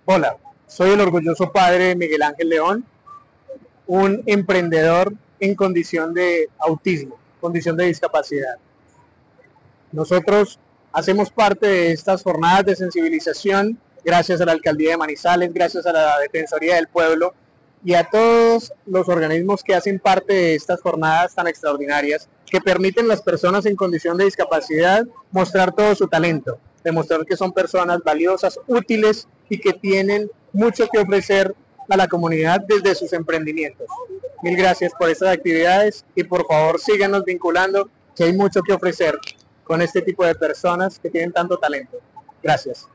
Hola, soy el orgulloso padre de Miguel Ángel León, un emprendedor en condición de autismo, condición de discapacidad. Nosotros hacemos parte de estas jornadas de sensibilización gracias a la Alcaldía de Manizales, gracias a la Defensoría del Pueblo y a todos los organismos que hacen parte de estas jornadas tan extraordinarias que permiten a las personas en condición de discapacidad mostrar todo su talento, demostrar que son personas valiosas, útiles y que tienen mucho que ofrecer a la comunidad desde sus emprendimientos. Mil gracias por estas actividades y por favor síganos vinculando, que hay mucho que ofrecer con este tipo de personas que tienen tanto talento. Gracias.